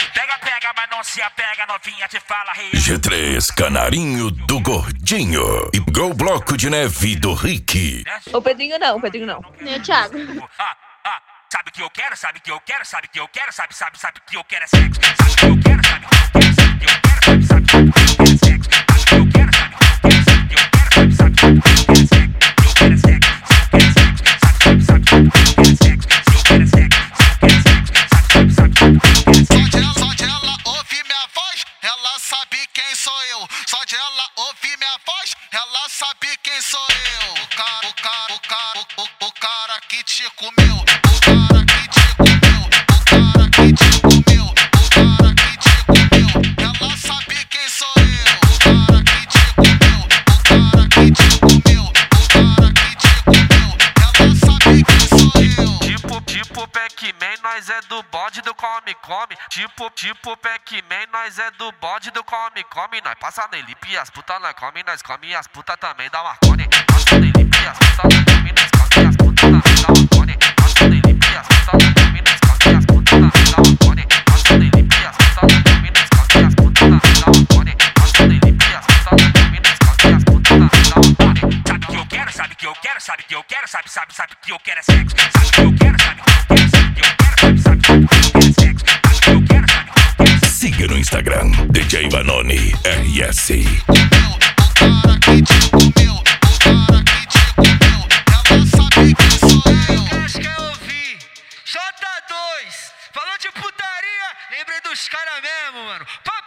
Pega, pega, mas não se apega, novinha te fala real. G3, Canarinho do Gordinho e Go Bloco de Neve do Rick. O Pedrinho não, o Pedrinho não. Nem o Thiago. Sabe que eu quero, sabe que eu quero, sabe que eu quero, sabe que eu quero é sexo. Sabe que eu quero, sabe que eu quero, sabe que eu quero, sabe que eu quero é sexo. Sabe que eu quero, sabe que eu quero, sabe que eu quero, sabe que eu quero é sexo. Eu quero é sexo, eu quero é sexo, sabe que eu quero é sexo. Eu quero é sexo, eu quero é sexo, sabe que eu quero é sexo. Só de ela ouvir minha voz, ela sabe quem sou eu. Só de ela ouvir minha voz, ela sabe quem sou eu. O cara que te comeu, o cara que te comeu, o cara que te comeu, o cara que te comeu. Ela sabe quem sou eu. O cara que te comeu, o cara que te comeu, o cara que te comeu. Ela sabe quem sou eu. Tipo Pac-Man, nós é do bode do come-come. Tipo Pac-Man, nós é do bode do come-come. Nós passa nele e as putas nós come, nós come e as putas também dá Marconi. Passa nele e as putas nós come, nós come e as putas também dá Marconi. Passa nele e as putas nós come, nós come e as putas também dá Marconi. Passa nele e as putas nós come, nós come e as putas também dá Marconi. Passa nele e as putas nós come, nós come e as putas também dá Marconi. Sabe que eu quero, sabe que eu quero, sabe que eu quero, sabe que eu quero é sexo. Sabe que eu quero, sabe que eu quero, sabe que eu quero, sabe que eu quero é sexo. Sabe que eu quero, sabe que eu quero. Siga no Instagram, DJ Vanoni RS. O cara que te comeu, o cara que te comeu. Ela sabe quem sou eu. Quer ouvir? J2, falou de putaria, lembrei dos caras mesmo, mano. Papo